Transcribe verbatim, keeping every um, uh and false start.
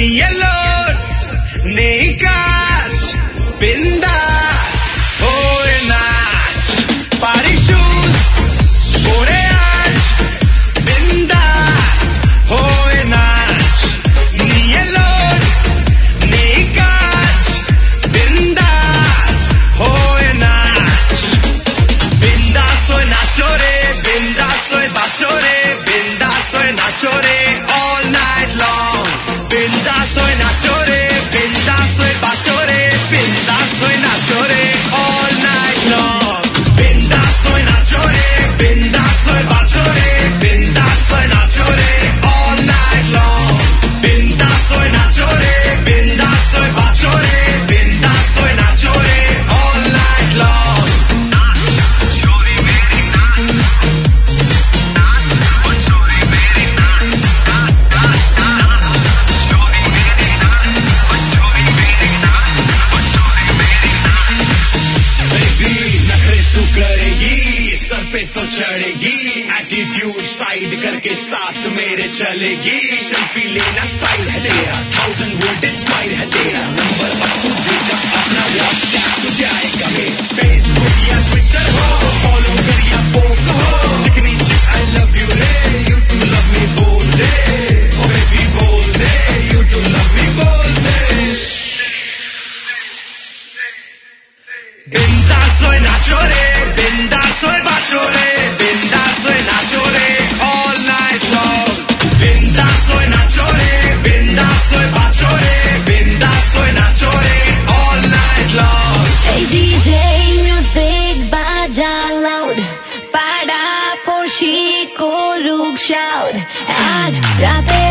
Ni alone, ni cash, bindas, hoy nach, party shoes, boreas, bindas, hoy nach, ni alone, ni cash, bindas, hoy nach, bindas soy nacho re, bindas soy bacho re, bindas soy nacho re, all night long. Bindas soy nacho re, bindas soy bacho re, bindas soy nacho re, all night long. Bindas soy nacho re, bindas soy bacho re, bindas soy nacho re, all night long. Bindas soy nacho re, bindas soy bacho re, bindas soy nacho re, all night long. Chori meri naach, naach, oh chori meri naach, naach, naach, chori meri naach, oh chori meri naach, oh chori meri naach. Baby नखरे तू करेगी, sir पे तो चढ़ेगी, attitude side करके साथ मेरे चलेगी, selfie लेना स्टाइल है तेरा, थाउजेंड वोल्टेज स्माइल है तेरा, नंबर वन तू भेजा अपना व्हाट्सएप तो जाएगा मेरा, फेसबुक या ट्विटर हो, फॉलो कर या पोस्ट हो, चिकनी चिक आई लव यू रे, यू टू लव मी बोल दे, ओ बेबी बोल दे, यू टू लव मी बोल दे. Bindas soy nacho re, bindas soy bacho re, bindas soy nacho re, all night long. Bindas soy nacho re, bindas soy bacho re, bindas soy nacho re, all night long. Hey D J, music baja loud, pada por Chico Luke shout. Aaj raate